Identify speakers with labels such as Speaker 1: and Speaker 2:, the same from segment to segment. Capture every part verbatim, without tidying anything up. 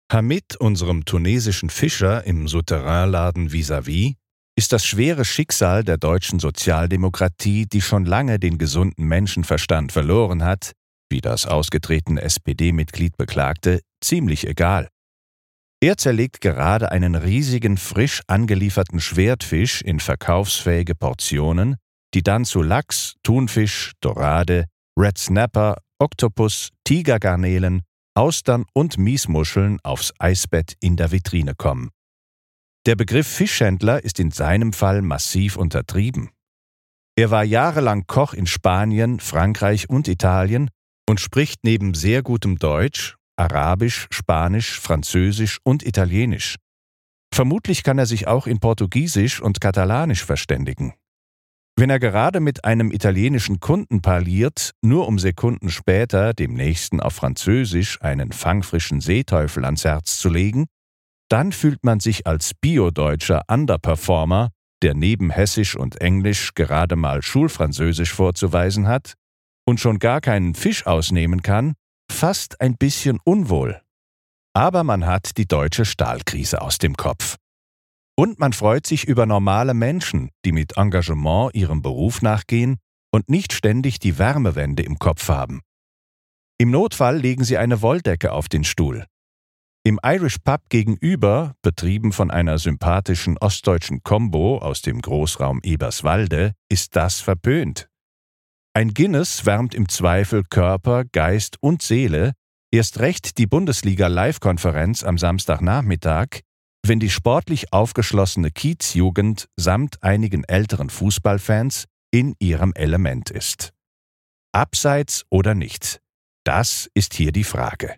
Speaker 1: Hamid, unserem tunesischen Fischer im Souterrainladen vis-à-vis, ist das schwere Schicksal der deutschen Sozialdemokratie, die schon lange den gesunden Menschenverstand verloren hat, wie das ausgetretene S P D-Mitglied beklagte, ziemlich egal. Er zerlegt gerade einen riesigen, frisch angelieferten Schwertfisch in verkaufsfähige Portionen, die dann zu Lachs, Thunfisch, Dorade, Red Snapper, Oktopus, Tigergarnelen, Austern und Miesmuscheln aufs Eisbett in der Vitrine kommen. Der Begriff Fischhändler ist in seinem Fall massiv untertrieben. Er war jahrelang Koch in Spanien, Frankreich und Italien und spricht neben sehr gutem Deutsch, Arabisch, Spanisch, Französisch und Italienisch. Vermutlich kann er sich auch in Portugiesisch und Katalanisch verständigen. Wenn er gerade mit einem italienischen Kunden parliert, nur um Sekunden später dem Nächsten auf Französisch einen fangfrischen Seeteufel ans Herz zu legen, dann fühlt man sich als biodeutscher Underperformer, der neben Hessisch und Englisch gerade mal Schulfranzösisch vorzuweisen hat und schon gar keinen Fisch ausnehmen kann, fast ein bisschen unwohl. Aber man hat die deutsche Stahlkrise aus dem Kopf. Und man freut sich über normale Menschen, die mit Engagement ihrem Beruf nachgehen und nicht ständig die Wärmewende im Kopf haben. Im Notfall legen sie eine Wolldecke auf den Stuhl. Im Irish Pub gegenüber, betrieben von einer sympathischen ostdeutschen Kombo aus dem Großraum Eberswalde, ist das verpönt. Ein Guinness wärmt im Zweifel Körper, Geist und Seele, erst recht die Bundesliga-Live-Konferenz am Samstagnachmittag, wenn die sportlich aufgeschlossene Kiezjugend samt einigen älteren Fußballfans in ihrem Element ist. Abseits oder nicht? Das ist hier die Frage.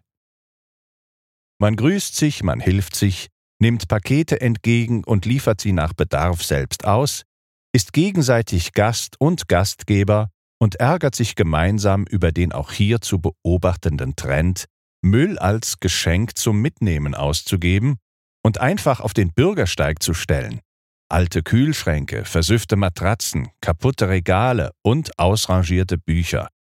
Speaker 1: Man grüßt sich, man hilft sich, nimmt Pakete entgegen und liefert sie nach Bedarf selbst aus, ist gegenseitig Gast und Gastgeber und ärgert sich gemeinsam über den auch hier zu beobachtenden Trend, Müll als Geschenk zum Mitnehmen auszugeben und einfach auf den Bürgersteig zu stellen. Alte Kühlschränke, versüffte Matratzen, kaputte Regale und ausrangierte Bücher.